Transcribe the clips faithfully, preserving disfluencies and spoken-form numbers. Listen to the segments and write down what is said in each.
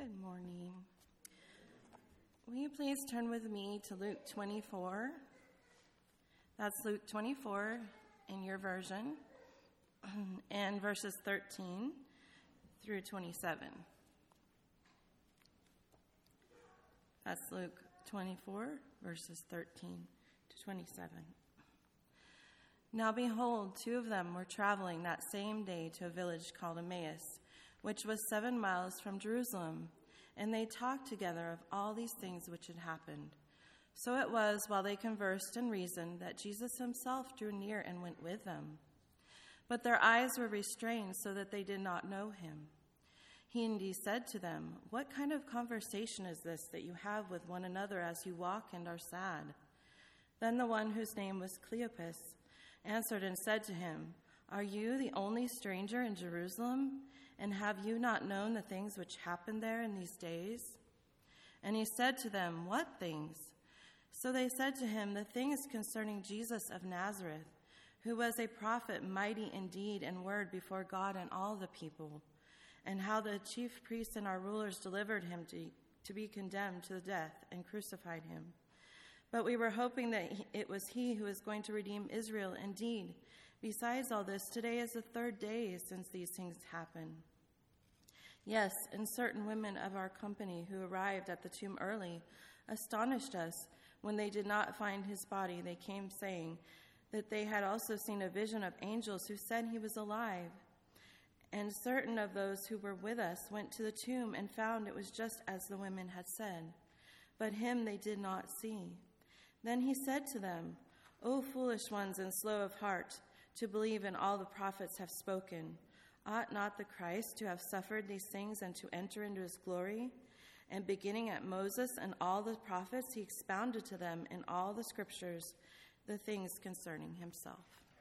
Good morning. Will you please turn with me to Luke twenty-four? That's Luke twenty-four in your version, and verses thirteen through twenty-seven. That's Luke twenty-four, verses thirteen to twenty-seven. Now behold, two of them were traveling that same day to a village called Emmaus, which was seven miles from Jerusalem, and they talked together of all these things which had happened. So it was, while they conversed and reasoned, that Jesus himself drew near and went with them. But their eyes were restrained so that they did not know him. He indeed said to them, "What kind of conversation is this that you have with one another as you walk and are sad?" Then the one whose name was Cleopas answered and said to him, "Are you the only stranger in Jerusalem? And have you not known the things which happened there in these days?" And he said to them, "What things?" So they said to him, "The things concerning Jesus of Nazareth, who was a prophet, mighty in deed and word before God and all the people, and how the chief priests and our rulers delivered him to, to be condemned to death and crucified him. But we were hoping that it was he who was going to redeem Israel. Indeed, besides all this, today is the third day since these things happened. Yes, and certain women of our company who arrived at the tomb early astonished us. When they did not find his body, they came saying that they had also seen a vision of angels who said he was alive. And certain of those who were with us went to the tomb and found it was just as the women had said, but him they did not see. Then he said to them, "O foolish ones and slow of heart, to believe in all the prophets have spoken. Ought not the Christ to have suffered these things and to enter into his glory?" And beginning at Moses and all the prophets, he expounded to them in all the scriptures the things concerning himself.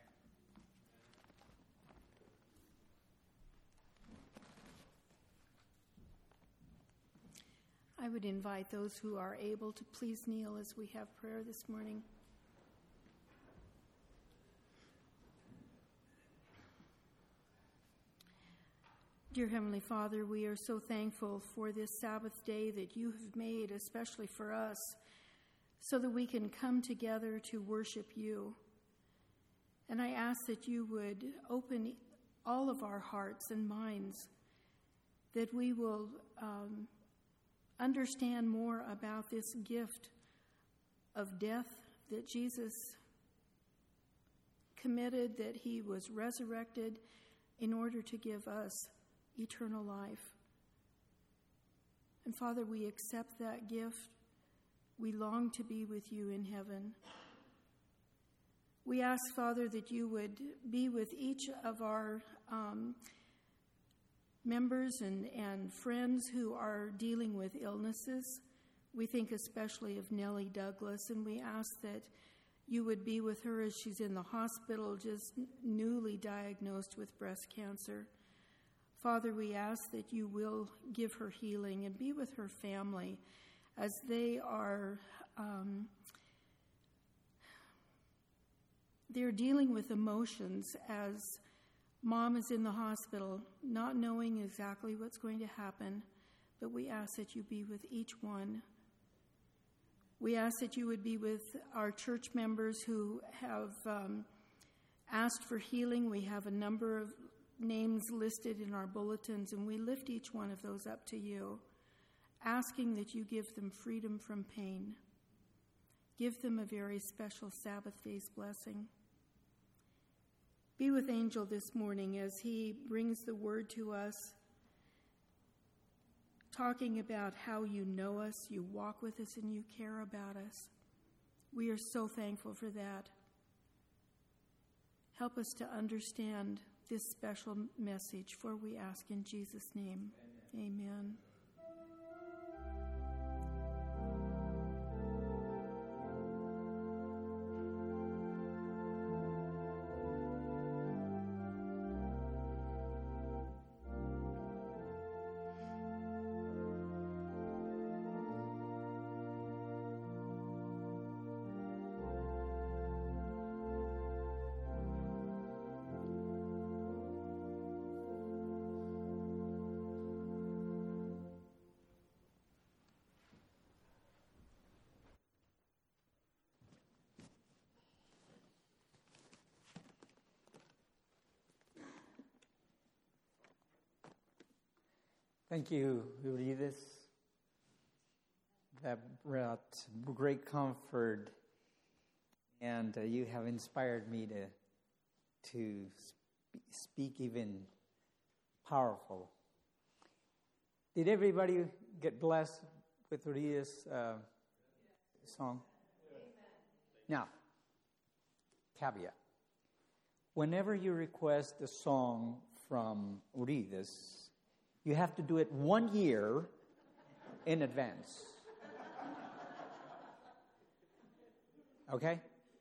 I would invite those who are able to please kneel as we have prayer this morning. Dear Heavenly Father, we are so thankful for this Sabbath day that you have made, especially for us, so that we can come together to worship you. And I ask that you would open all of our hearts and minds, that we will um, understand more about this gift of death that Jesus committed, that he was resurrected in order to give us eternal life. And Father, we accept that gift. We long to be with you in heaven. We ask, Father, that you would be with each of our um, members and, and friends who are dealing with illnesses. We think especially of Nellie Douglas, and we ask that you would be with her as she's in the hospital, just newly diagnosed with breast cancer. Father, we ask that you will give her healing and be with her family as they are um, they're dealing with emotions as Mom is in the hospital, not knowing exactly what's going to happen, but we ask that you be with each one. We ask that you would be with our church members who have um, asked for healing. We have a number of names listed in our bulletins, and we lift each one of those up to you, asking that you give them freedom from pain. Give them a very special Sabbath day's blessing. Be with Angel this morning as he brings the word to us, talking about how you know us, you walk with us, and you care about us. We are so thankful for that. Help us to understand this special message, for we ask in Jesus' name. Amen. Amen. Thank you, Eurydice. That brought great comfort, and uh, you have inspired me to to sp- speak even powerful. Did everybody get blessed with Eurydice's uh, song? Now, caveat. Whenever you request a song from Eurydice, you have to do it one year in advance. Okay?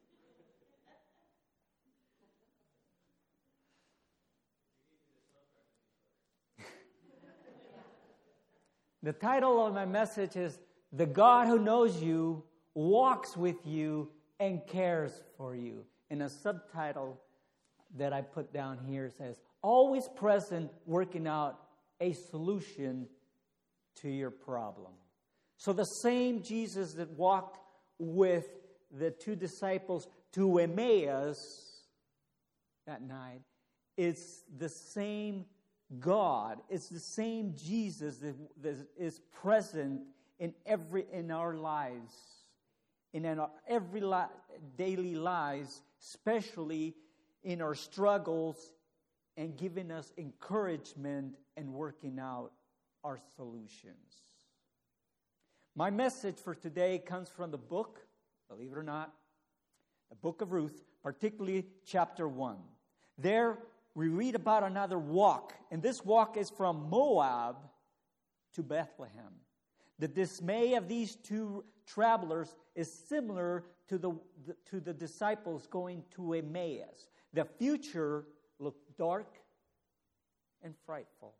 The title of my message is The God Who Knows You, Walks with You, and Cares for You. And a subtitle that I put down here says, Always Present, Working Out a Solution to Your Problem. So the same Jesus that walked with the two disciples to Emmaus that night, it's the same God, it's the same Jesus that, that is present in every in our lives, in our every li- daily lives, especially in our struggles, and giving us encouragement and working out our solutions. My message for today comes from the book, believe it or not, the book of Ruth, particularly chapter one. There we read about another walk, and this walk is from Moab to Bethlehem. The dismay of these two travelers is similar to the, the to the disciples going to Emmaus. The future looked dark and frightful.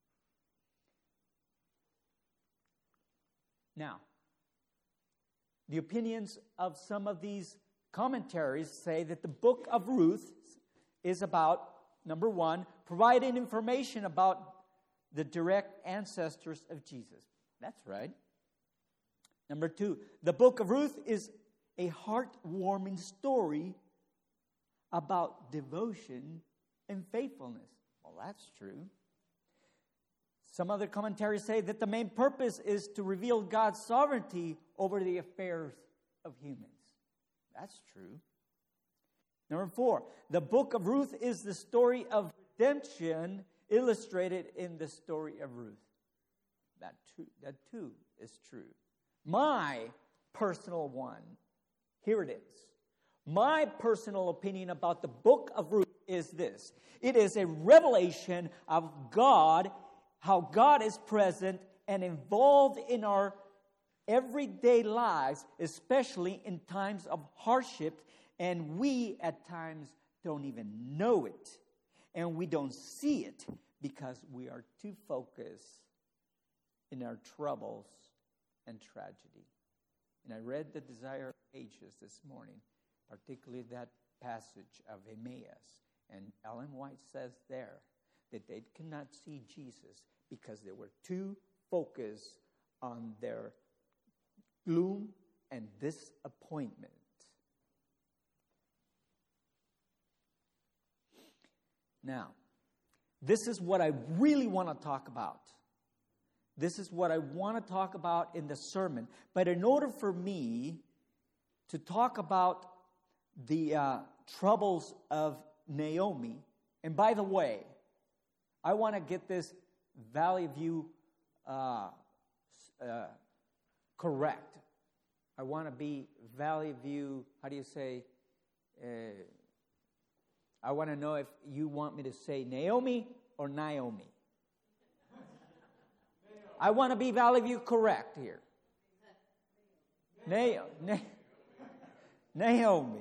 Now, the opinions of some of these commentaries say that the book of Ruth is about, number one, providing information about the direct ancestors of Jesus. That's right. Number two, the book of Ruth is a heartwarming story about devotion and faithfulness. Well, that's true. Some other commentaries say that the main purpose is to reveal God's sovereignty over the affairs of humans. That's true. Number four, the book of Ruth is the story of redemption illustrated in the story of Ruth. That too, that too is true. My personal one, here it is. My personal opinion about the book of Ruth is this. It is a revelation of God, how God is present and involved in our everyday lives, especially in times of hardship, and we at times don't even know it, and we don't see it because we are too focused in our troubles and tragedy. And I read the Desire of Ages this morning, particularly that passage of Emmaus, and Ellen White says there that they could not see Jesus because they were too focused on their gloom and disappointment. Now, this is what I really want to talk about. This is what I want to talk about in the sermon. But in order for me to talk about the uh, troubles of Naomi, and by the way, I want to get this Valley View uh, uh, correct. I want to be Valley View, how do you say? Uh, I want to know if you want me to say Naomi or Naomi. I want to be Valley View correct here. Na- Na- Naomi.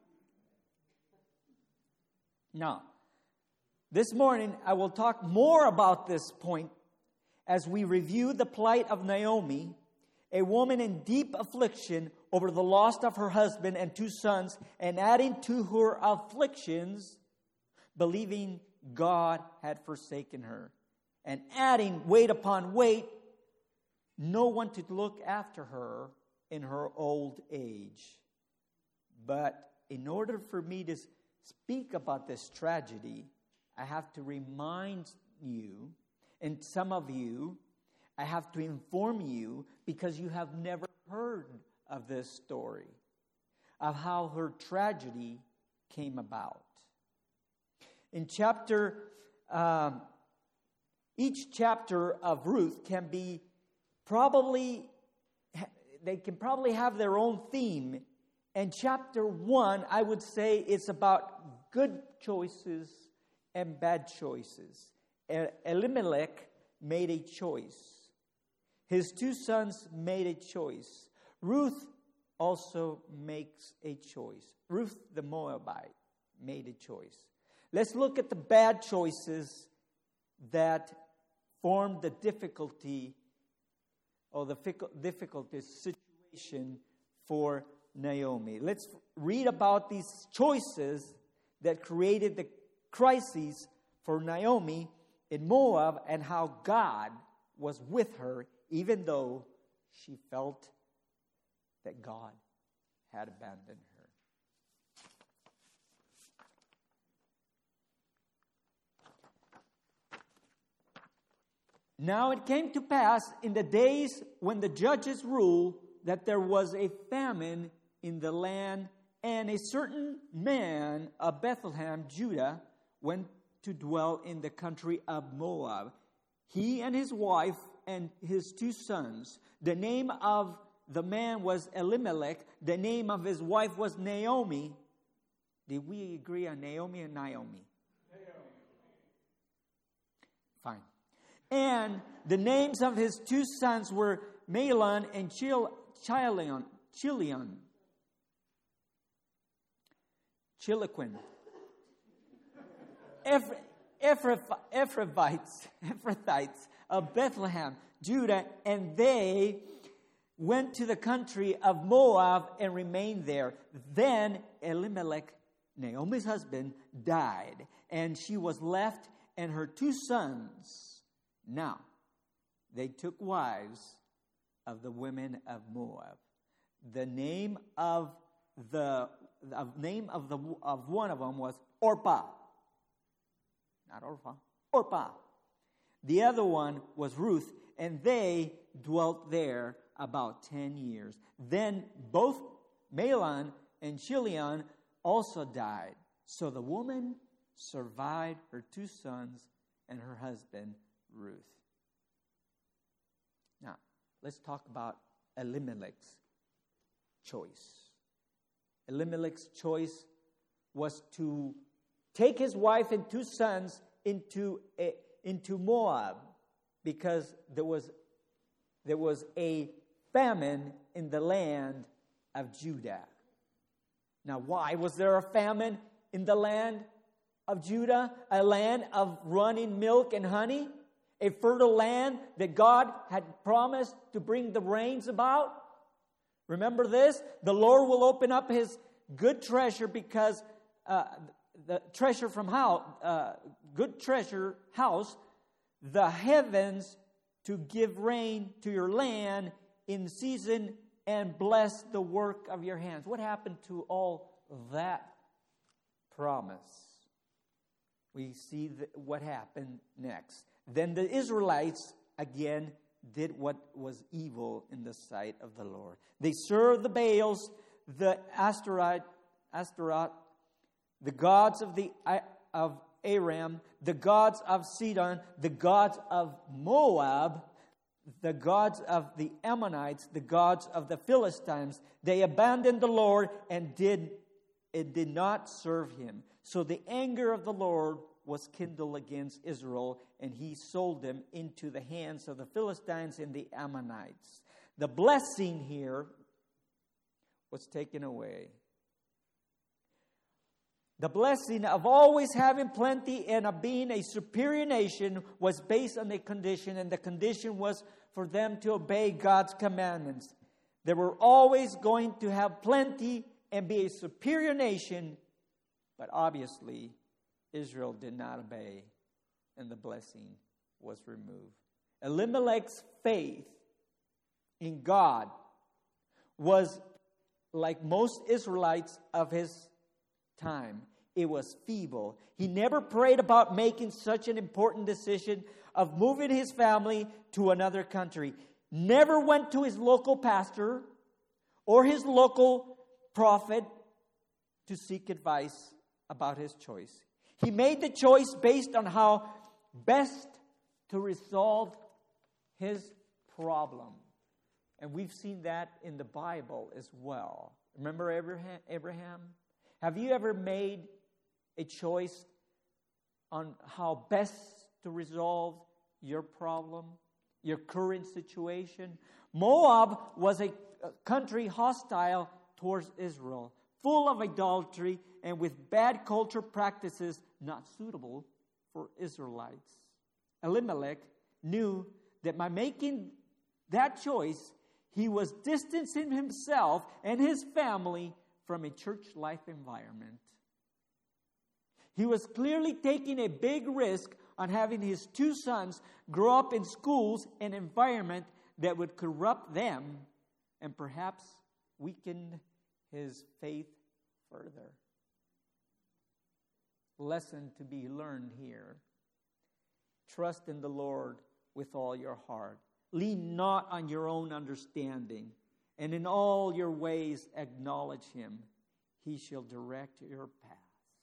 Now, this morning I will talk more about this point as we review the plight of Naomi, a woman in deep affliction over the loss of her husband and two sons, and adding to her afflictions, believing God had forsaken her, and adding weight upon weight, no one to look after her in her old age. But in order for me to speak about this tragedy, I have to remind you And some of you, I have to inform you because you have never heard of this story, of how her tragedy came about. In chapter, um, each chapter of Ruth can be probably, they can probably have their own theme. And chapter one, I would say, is about good choices and bad choices. Elimelech made a choice. His two sons made a choice. Ruth also makes a choice. Ruth the Moabite made a choice. Let's look at the bad choices that formed the difficulty or the difficult situation for Naomi. Let's read about these choices that created the crises for Naomi in Moab and how God was with her even though she felt that God had abandoned her. Now it came to pass in the days when the judges ruled that there was a famine in the land, and a certain man of Bethlehem, Judah, went to dwell in the country of Moab. He and his wife and his two sons. The name of the man was Elimelech. The name of his wife was Naomi. Did we agree on Naomi and Naomi? Naomi. Fine. And the names of his two sons were Mahlon and Chil- Chilion. Chilion. Chiloquin. Ephrathites, Ephrathites of Bethlehem, Judah, and they went to the country of Moab and remained there. Then Elimelech, Naomi's husband, died, and she was left and her two sons. Now, they took wives of the women of Moab. The name of the, the name of the of one of them was Orpah. Not Orpah, Orpah. The other one was Ruth, and they dwelt there about ten years. Then both Mahlon and Chilion also died. So the woman survived her two sons and her husband, Ruth. Now, let's talk about Elimelech's choice. Elimelech's choice was to take his wife and two sons into a, into Moab because there was there was a famine in the land of Judah. Now, why was there a famine in the land of Judah? A land of running milk and honey? A fertile land that God had promised to bring the rains about? Remember this? The Lord will open up His good treasure because uh, the treasure from house, uh, good treasure house, the heavens to give rain to your land in season and bless the work of your hands. What happened to all that promise? We see the, what happened next. Then the Israelites again did what was evil in the sight of the Lord. They served the Baals, the Ashtaroth, Ashtaroth, the gods of the of Aram, the gods of Sidon, the gods of Moab, the gods of the Ammonites, the gods of the Philistines. They abandoned the Lord and did it did not serve Him. So the anger of the Lord was kindled against Israel, and He sold them into the hands of the Philistines and the Ammonites. The blessing here was taken away. The blessing of always having plenty and of being a superior nation was based on a condition, and the condition was for them to obey God's commandments. They were always going to have plenty and be a superior nation, but obviously Israel did not obey, and the blessing was removed. Elimelech's faith in God was like most Israelites of his time. It was feeble. He never prayed about making such an important decision. of moving his family to another country. Never went to his local pastor or his local prophet to seek advice about his choice. He made the choice based on how best to resolve his problem. And we've seen that in the Bible as well. Remember Abraham? Abraham? Have you ever made a choice on how best to resolve your problem, your current situation? Moab was a country hostile towards Israel, full of idolatry and with bad culture practices not suitable for Israelites. Elimelech knew that by making that choice, he was distancing himself and his family from a church life environment. He was clearly taking a big risk on having his two sons grow up in schools and environment that would corrupt them and perhaps weaken his faith further. Lesson to be learned here. Trust in the Lord with all your heart. Lean not on your own understanding, and in all your ways acknowledge him. He shall direct your path.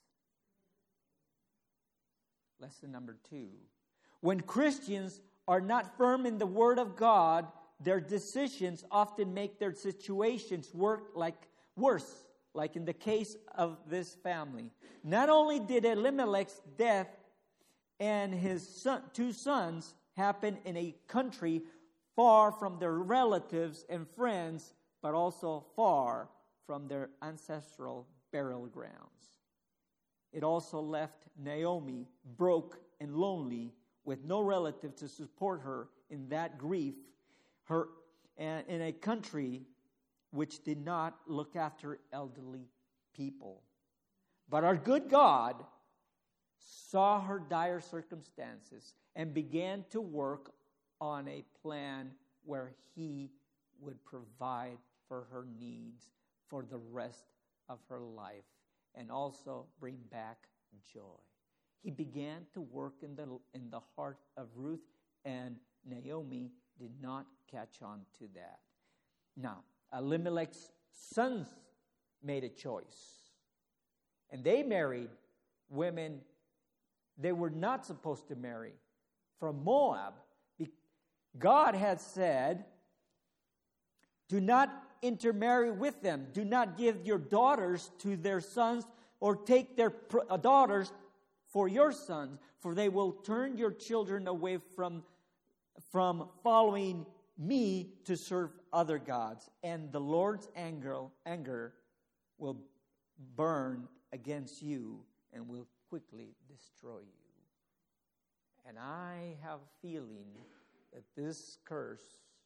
Lesson number two. When Christians are not firm in the Word of God, their decisions often make their situations work like worse, like in the case of this family. Not only did Elimelech's death and his son, two sons happen in a country far from their relatives and friends, but also far from their ancestral burial grounds. It also left Naomi broke and lonely with no relative to support her in that grief, her in a country which did not look after elderly people. But our good God saw her dire circumstances and began to work on a plan where he would provide for her needs for the rest of her life and also bring back joy. He began to work in the in the heart of Ruth, and Naomi did not catch on to that. Now, Elimelech's sons made a choice, and they married women they were not supposed to marry from Moab. God had said, do not intermarry with them. Do not give your daughters to their sons or take their daughters for your sons, for they will turn your children away from, from following me to serve other gods. And the Lord's anger, anger will burn against you and will quickly destroy you. And I have a feeling that this curse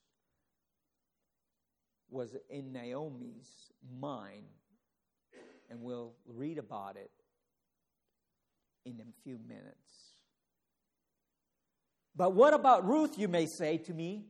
was in Naomi's mind, and we'll read about it in a few minutes. But what about Ruth, you may say to me?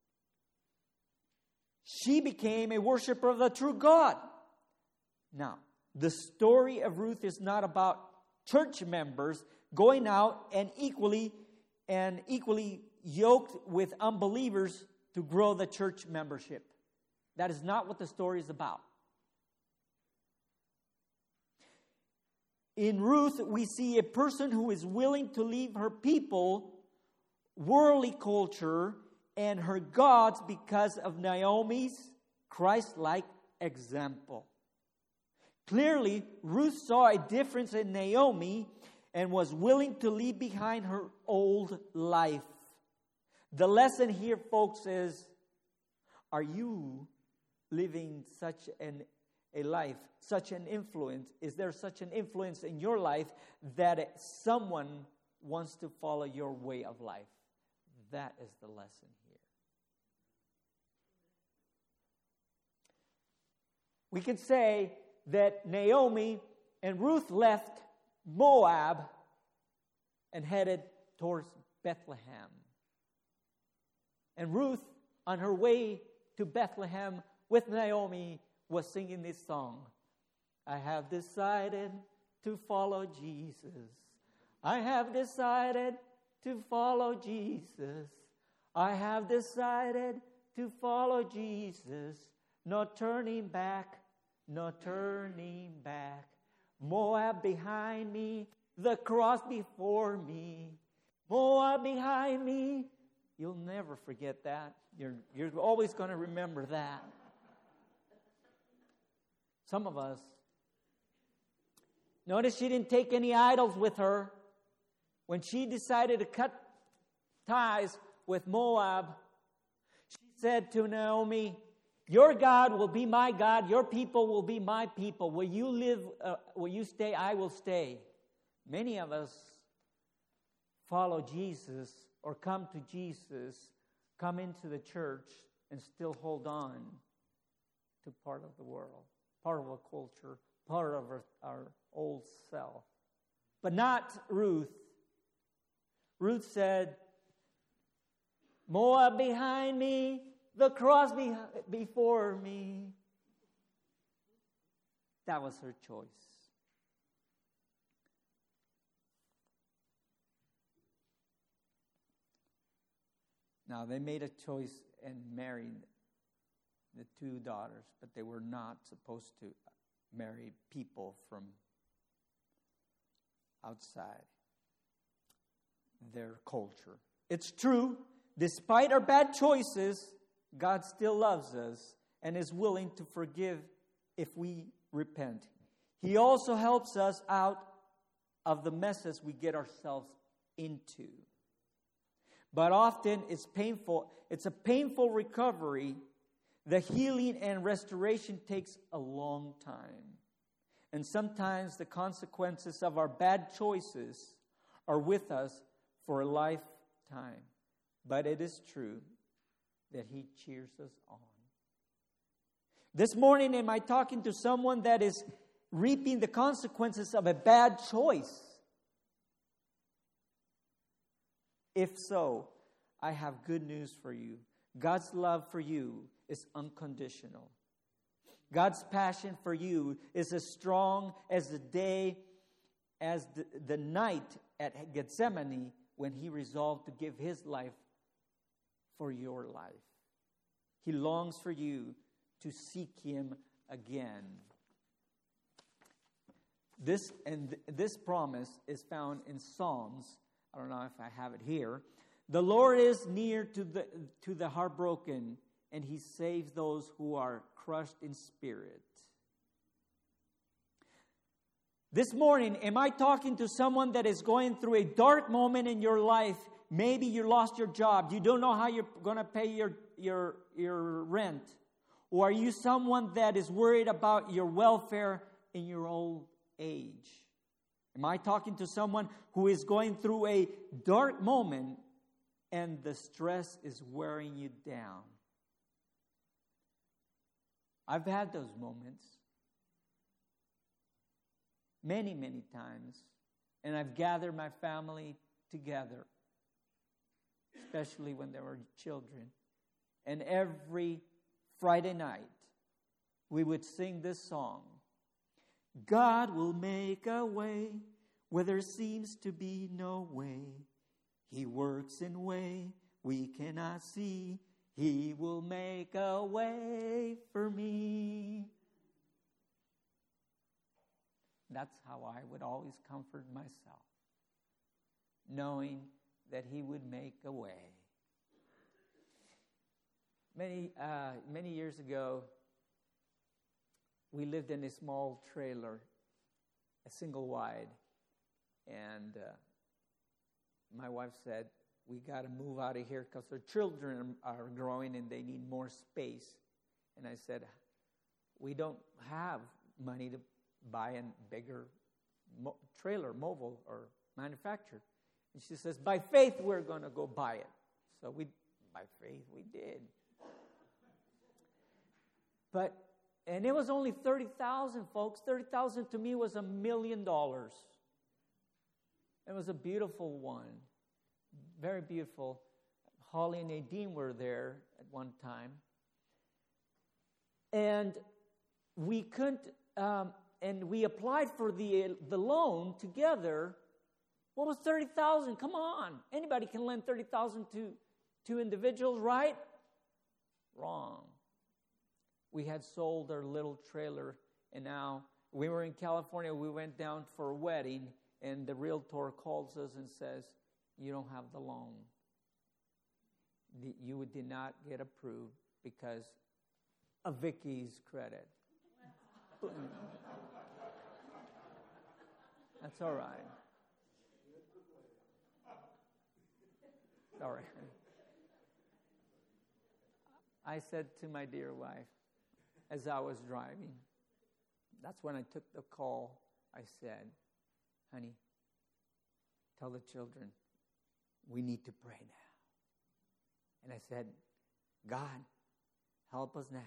She became a worshiper of the true God. Now, the story of Ruth is not about church members going out and equally and equally yoked with unbelievers to grow the church membership. That is not what the story is about. In Ruth, we see a person who is willing to leave her people, worldly culture, and her gods because of Naomi's Christ-like example. Clearly, Ruth saw a difference in Naomi and was willing to leave behind her old life. The lesson here, folks, is, are you living such an, a life, such an influence? Is there such an influence in your life that someone wants to follow your way of life? That is the lesson here. We can say that Naomi and Ruth left Moab and headed towards Bethlehem. And Ruth, on her way to Bethlehem with Naomi, was singing this song. I have decided to follow Jesus. I have decided to follow Jesus. I have decided to follow Jesus. No turning back, no turning back. Moab behind me, the cross before me. Moab behind me. You'll never forget that. You're, you're always going to remember that. Some of us. Notice she didn't take any idols with her. When she decided to cut ties with Moab, she said to Naomi, your God will be my God, your people will be my people. Will you live, uh, will you stay? I will stay. Many of us follow Jesus or come to Jesus, come into the church, and still hold on to part of the world, part of a culture, part of our, our old self. But not Ruth. Ruth said, Moab behind me, the cross be- before me. That was her choice. Now, they made a choice and married the two daughters, but they were not supposed to marry people from outside their culture. It's true, despite our bad choices, God still loves us and is willing to forgive if we repent. He also helps us out of the messes we get ourselves into. But often it's painful. It's a painful recovery. The healing and restoration takes a long time. And sometimes the consequences of our bad choices are with us for a lifetime. But it is true that He cheers us on. This morning, am I talking to someone that is reaping the consequences of a bad choice? If so, I have good news for you. God's love for you is unconditional. God's passion for you is as strong as the day, as the, the night at Gethsemane when He resolved to give His life for your life. He longs for you to seek Him again. This and th- this promise is found in Psalms. I don't know if I have it here. The Lord is near to the to the heartbroken, and He saves those who are crushed in spirit. This morning, am I talking to someone that is going through a dark moment in your life? Maybe you lost your job. You don't know how you're going to pay your, your, your rent. Or are you someone that is worried about your welfare in your old age? Am I talking to someone who is going through a dark moment and the stress is wearing you down? I've had those moments many, many times, and I've gathered my family together, especially when there were children. And every Friday night, we would sing this song. God will make a way where there seems to be no way. He works in way we cannot see. He will make a way for me. That's how I would always comfort myself, knowing that He would make a way. Many, uh, many years ago, we lived in a small trailer, a single wide, and uh, my wife said, we got to move out of here because our children are growing and they need more space. And I said, we don't have money to buy a bigger mo- trailer, mobile or manufactured. And she says, by faith, we're going to go buy it. So we, by faith, we did. But, and it was only thirty thousand dollars, folks. thirty thousand dollars to me was a million dollars. It was a beautiful one. Very beautiful. Holly and Nadine were there at one time. And we couldn't, um, and we applied for the, the loan together, What was thirty thousand dollars? Come on. Anybody can lend thirty thousand dollars to, to individuals, right? Wrong. We had sold our little trailer, and now we were in California. We went down for a wedding, and the realtor calls us and says, you don't have the loan. You did not get approved because of Vicky's credit. That's all right. All right. I said to my dear wife, as I was driving, that's when I took the call, I said, honey, tell the children, we need to pray now. And I said, God, help us now.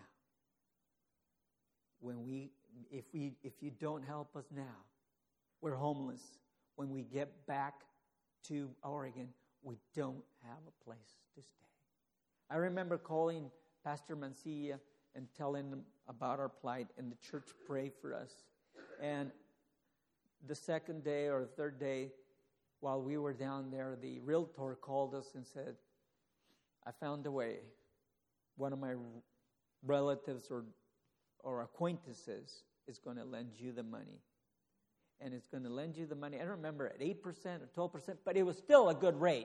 When we, if we, if you don't help us now, we're homeless. When we get back to Oregon, we don't have a place to stay. I remember calling Pastor Mancilla and telling him about our plight, and the church prayed for us. And the second day or third day, while we were down there, the realtor called us and said, I found a way. One of my relatives or, or acquaintances is going to lend you the money. And it's going to lend you the money. I don't remember at eight percent or twelve percent, but it was still a good rate.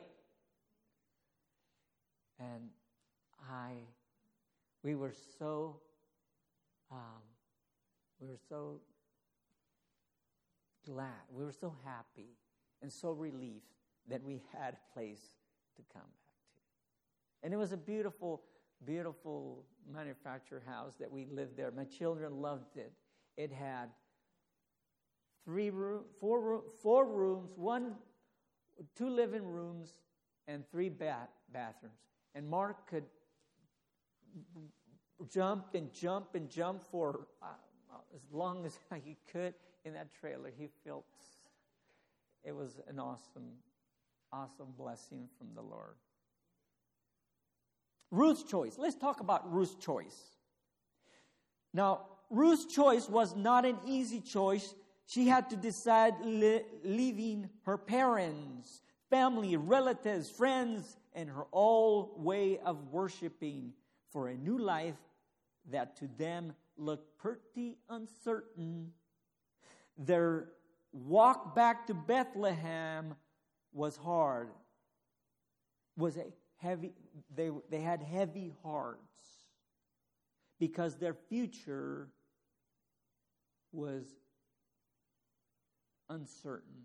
And I, we were so, um, we were so glad, we were so happy and so relieved that we had a place to come back to. And it was a beautiful, beautiful manufactured house that we lived there. My children loved it. It had three room, four room, four rooms, one, two living rooms, and three bath, bathrooms. And Mark could jump and jump and jump for uh, as long as he could in that trailer. He felt it was an awesome, awesome blessing from the Lord. Ruth's choice. Let's talk about Ruth's choice. Now, Ruth's choice was not an easy choice. She had to decide li- leaving her parents, family, relatives, friends, and her old way of worshiping for a new life that to them looked pretty uncertain. Their walk back to Bethlehem was hard. Was a heavy. They they had heavy hearts because their future was uncertain.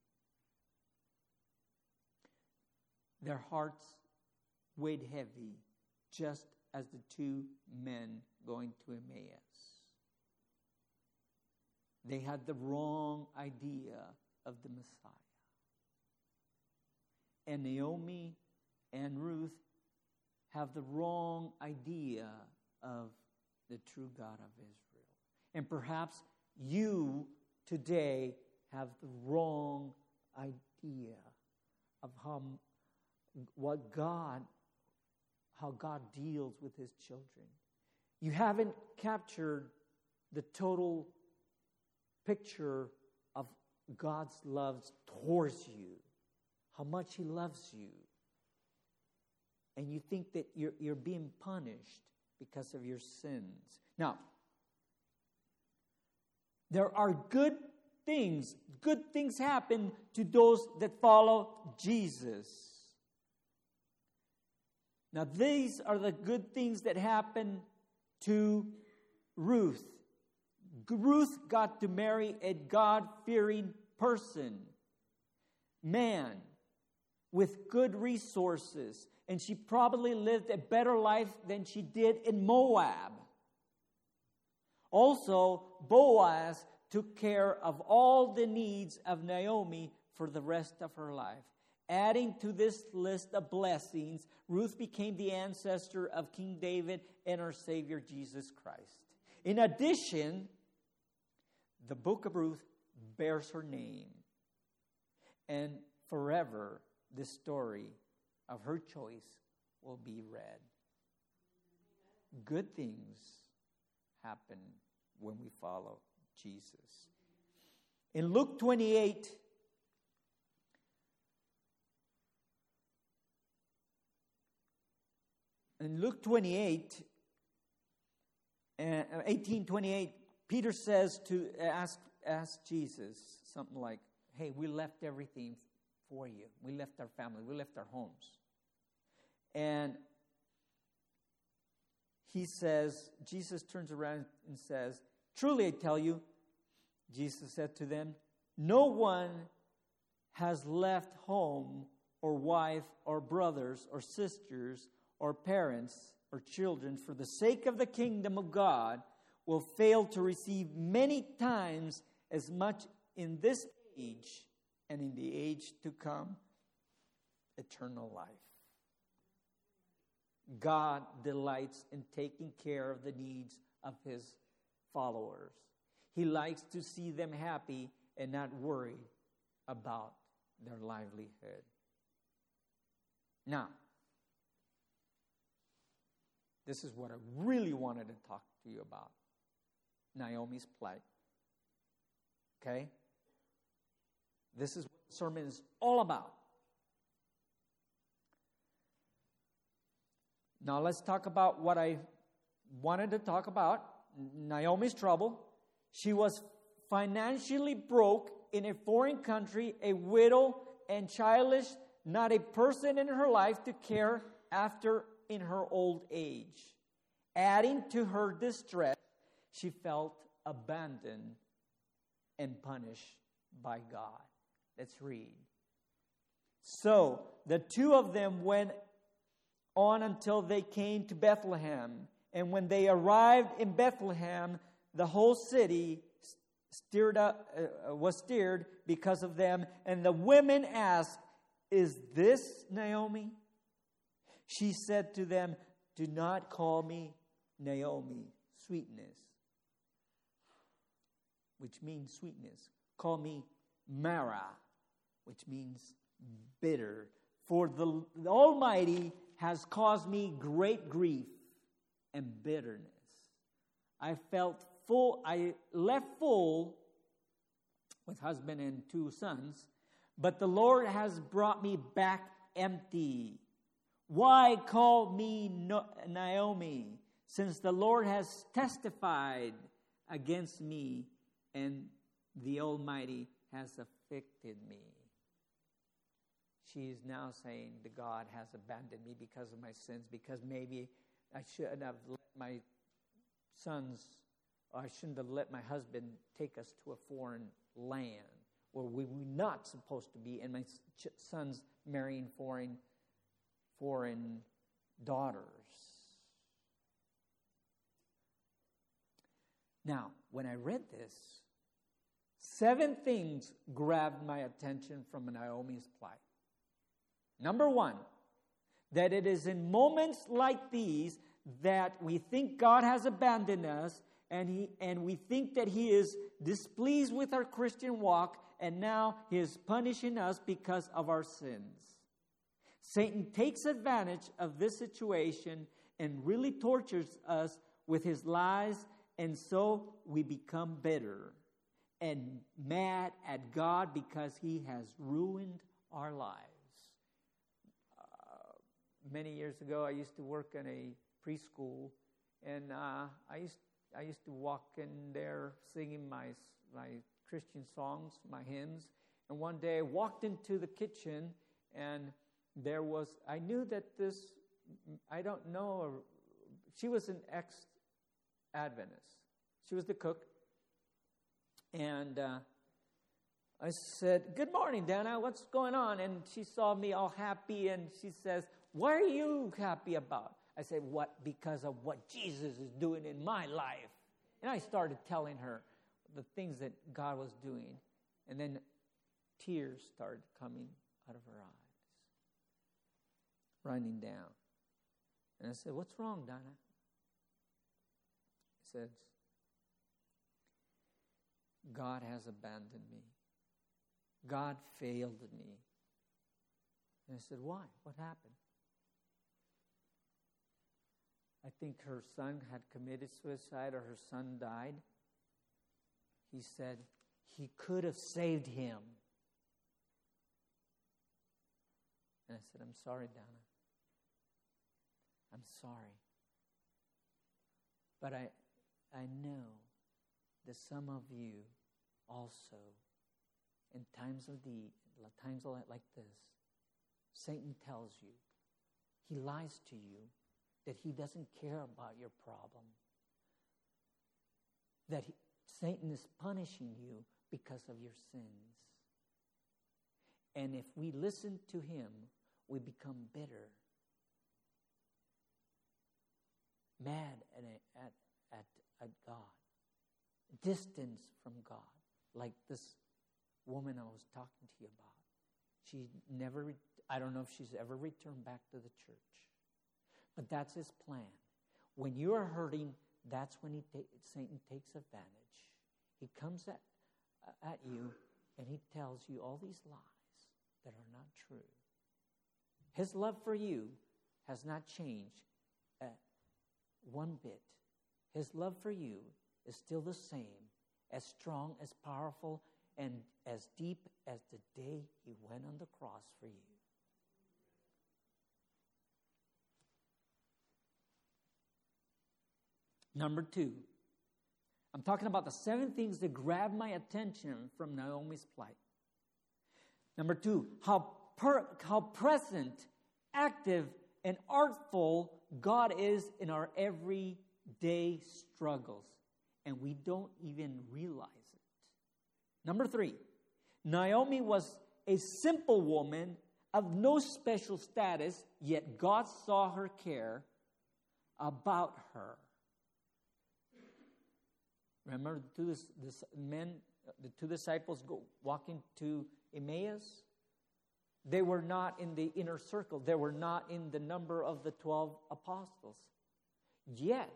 Their hearts weighed heavy, just as the two men going to Emmaus. They had the wrong idea of the Messiah. And Naomi and Ruth have the wrong idea of the true God of Israel. And perhaps you today have the wrong idea of how what God, how God deals with His children. You haven't captured the total picture of God's love towards you, how much He loves you. And you think that you're, you're being punished because of your sins. Now, there are good things, good things happen to those that follow Jesus. Now, these are the good things that happen to Ruth. Ruth got to marry a God-fearing person, man with good resources, and she probably lived a better life than she did in Moab. Also, Boaz took care of all the needs of Naomi for the rest of her life. Adding to this list of blessings, Ruth became the ancestor of King David and our Savior Jesus Christ. In addition, the book of Ruth bears her name. And forever, the story of her choice will be read. Good things happen when we follow Jesus. In Luke twenty-eight, in Luke twenty-eight, uh, eighteen twenty-eight, Peter says to ask, ask Jesus something like, hey, we left everything for you. We left our family. We left our homes. And he says, Jesus turns around and says, truly I tell you, Jesus said to them, no one has left home or wife or brothers or sisters or parents or children for the sake of the kingdom of God will fail to receive many times as much in this age and in the age to come, eternal life. God delights in taking care of the needs of His followers. He likes to see them happy and not worried about their livelihood. Now, this is what I really wanted to talk to you about. Naomi's plight. Okay? This is what the sermon is all about. Now let's talk about what I wanted to talk about. Naomi's trouble. She was financially broke in a foreign country, a widow and childless, not a person in her life to care after in her old age. Adding to her distress, she felt abandoned and punished by God. Let's read. So the two of them went on until they came to Bethlehem. And when they arrived in Bethlehem, the whole city stirred up, uh, was stirred because of them. And the women asked, is this Naomi? She said to them, do not call me Naomi, sweetness, which means sweetness. Call me Mara, which means bitter. For the, the Almighty has caused me great grief and bitterness. I felt full, I left full with husband and two sons, but the Lord has brought me back empty. Why call me Naomi, since the Lord has testified against me and the Almighty has afflicted me? She is now saying that God has abandoned me because of my sins, because maybe I shouldn't have let my sons, or I shouldn't have let my husband take us to a foreign land where we were not supposed to be, and my ch- sons marrying foreign, foreign daughters. Now, when I read this, seven things grabbed my attention from Naomi's plight. Number one, that it is in moments like these that we think God has abandoned us, and he and we think that He is displeased with our Christian walk, and now He is punishing us because of our sins. Satan takes advantage of this situation and really tortures us with his lies, and so we become bitter and mad at God because He has ruined our lives. Many years ago, I used to work in a preschool, and uh, I used I used to walk in there singing my my Christian songs, my hymns. And one day, I walked into the kitchen, and there was I knew that this I don't know she was an ex-Adventist. She was the cook, and uh, I said, "Good morning, Dana. What's going on?" And she saw me all happy, and she says, "What are you happy about?" I said, "What? Because of what Jesus is doing in my life." And I started telling her the things that God was doing. And then tears started coming out of her eyes, running down. And I said, "What's wrong, Donna?" He said, "God has abandoned me. God failed me." And I said, "Why? What happened?" I think her son had committed suicide, or her son died. He said, "He could have saved him." And I said, "I'm sorry, Donna. I'm sorry. But I, I know that some of you also, in times of the times like this, Satan tells you, he lies to you, that he doesn't care about your problem, that he, Satan is punishing you because of your sins. And if we listen to him, we become bitter, mad at, at, at, at God, distance from God, like this woman I was talking to you about. She never, I don't know if she's ever returned back to the church. But that's his plan. When you are hurting, that's when he ta- Satan takes advantage. He comes at, at you and he tells you all these lies that are not true. His love for you has not changed uh, one bit. His love for you is still the same, as strong, as powerful, and as deep as the day he went on the cross for you. Number two, I'm talking about the seven things that grab my attention from Naomi's plight. Number two, how per, how present, active, and artful God is in our everyday struggles, and we don't even realize it. Number three, Naomi was a simple woman of no special status, yet God saw her care about her. Remember the two, the men, the two disciples go walking to Emmaus? They were not in the inner circle. They were not in the number of the twelve apostles. Yet,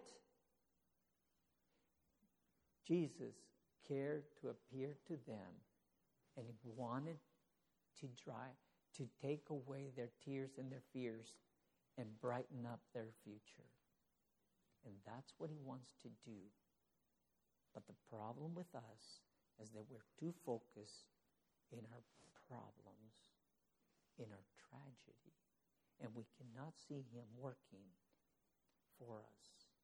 Jesus cared to appear to them, and he wanted to dry, to take away their tears and their fears and brighten up their future. And that's what he wants to do. But the problem with us is that we're too focused in our problems, in our tragedy, and we cannot see him working for us.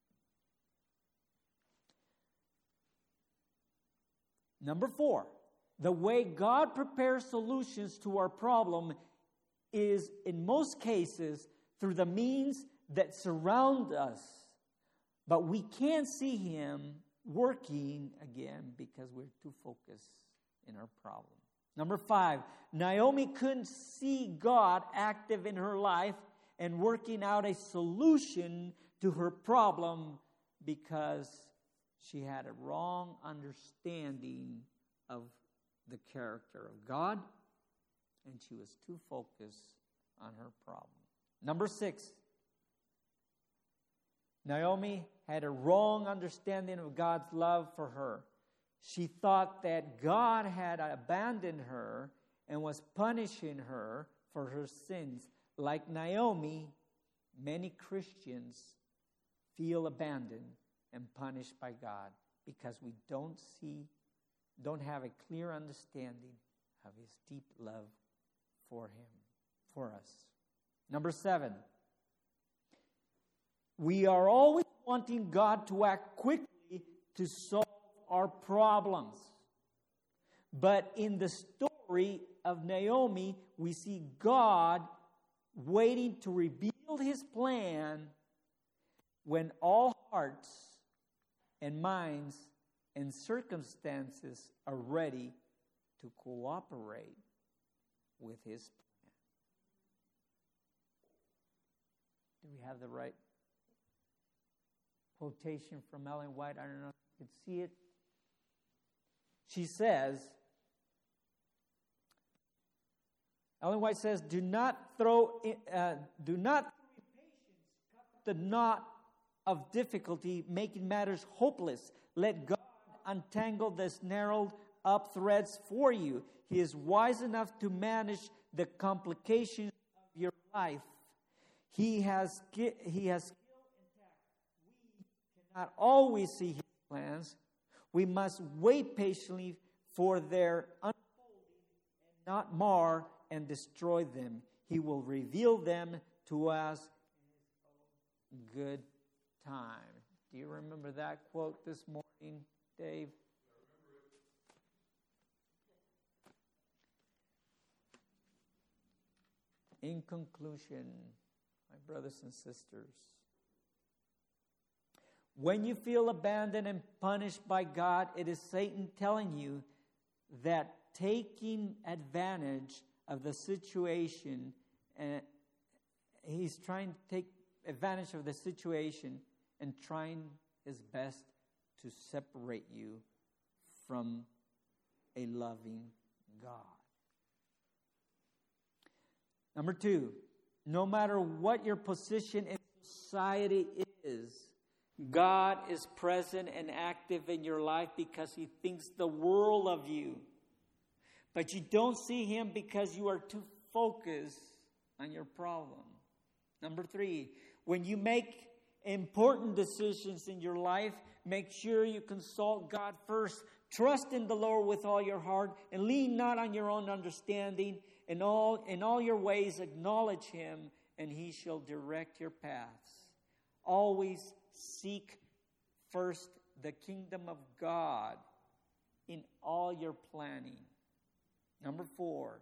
Number four, the way God prepares solutions to our problem is, in most cases, through the means that surround us. But we can't see him working again because we're too focused in our problem. Number five, Naomi couldn't see God active in her life and working out a solution to her problem because she had a wrong understanding of the character of God, and she was too focused on her problem. Number six, Naomi had a wrong understanding of God's love for her. She thought that God had abandoned her and was punishing her for her sins. Like Naomi, many Christians feel abandoned and punished by God because we don't see, don't have a clear understanding of his deep love for him, for us. Number seven, we are always wanting God to act quickly to solve our problems. But in the story of Naomi, we see God waiting to reveal his plan when all hearts and minds and circumstances are ready to cooperate with his plan. Do we have the right quotation from Ellen White? I don't know if you can see it. She says, Ellen White says, "Do not throw, in, uh, do not through impatience cut the knot of difficulty, making matters hopeless. Let God untangle the snarled up threads for you. He is wise enough to manage the complications of your life. He has he has skill and tact. We cannot always see his plans. We must wait patiently for their unfolding and not mar and destroy them. He will reveal them to us in his good time. Do you remember that quote this morning, Dave? In conclusion, my brothers and sisters, when you feel abandoned and punished by God, it is Satan telling you that taking advantage of the situation, and he's trying to take advantage of the situation and trying his best to separate you from a loving God. Number two, no matter what your position in society is, God is present and active in your life because He thinks the world of you. But you don't see Him because you are too focused on your problem. Number three, when you make important decisions in your life, make sure you consult God first. Trust in the Lord with all your heart and lean not on your own understanding. In all, in all your ways acknowledge Him, and He shall direct your paths. Always seek first the kingdom of God in all your planning. Number four,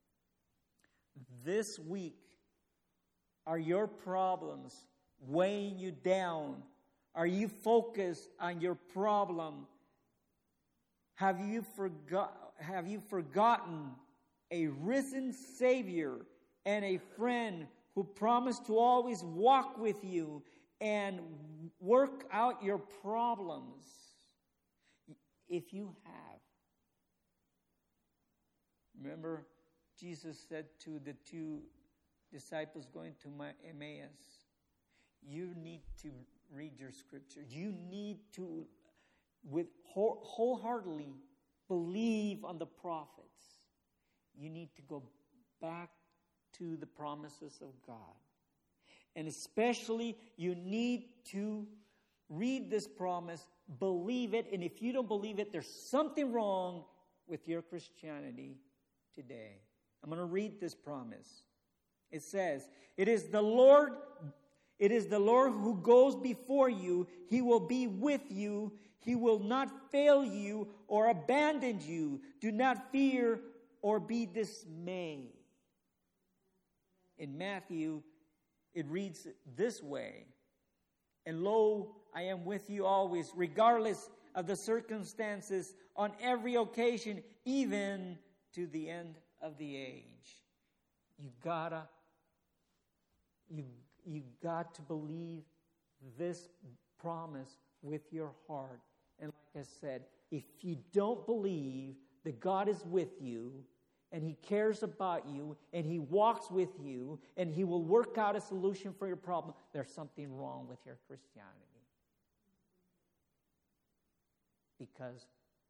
this week, are your problems weighing you down? Are you focused on your problem? Have you forgot, have you forgotten a risen Savior and a friend who promised to always walk with you and work out your problems? If you have. Remember, Jesus said to the two disciples going to Emmaus, you need to read your scripture. You need to, with wholeheartedly, believe on the prophets. You need to go back to the promises of God. And especially, you need to read this promise, believe it, and if you don't believe it, there's something wrong with your Christianity today. I'm going to read this promise. It says, "It is the Lord, it is the Lord who goes before you. He will be with you. He will not fail you or abandon you. Do not fear or be dismayed." In Matthew, it reads this way, "And lo, I am with you always, regardless of the circumstances, on every occasion, even to the end of the age." You gotta, you, you got to believe this promise with your heart. And like I said, if you don't believe that God is with you, and He cares about you, and He walks with you, and He will work out a solution for your problem, there's something wrong with your Christianity. Because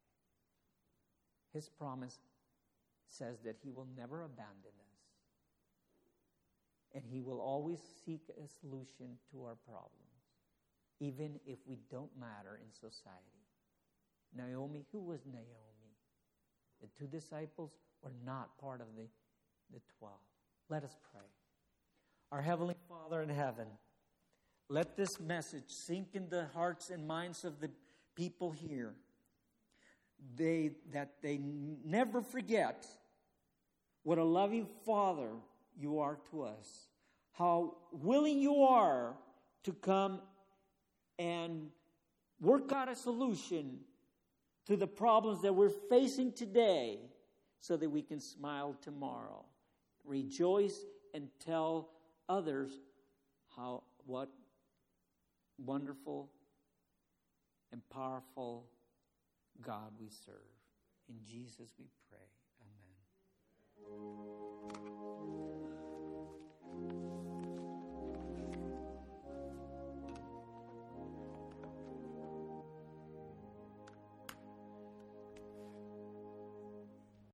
His promise says that He will never abandon us, and He will always seek a solution to our problems, even if we don't matter in society. Naomi, who was Naomi? The two disciples were not part of the, the twelve. Let us pray. Our Heavenly Father in heaven, let this message sink in the hearts and minds of the people here. They, that they never forget what a loving Father you are to us. How willing you are to come and work out a solution to the problems that we're facing today, so that we can smile tomorrow, rejoice, and tell others how what wonderful and powerful God we serve. In Jesus we pray.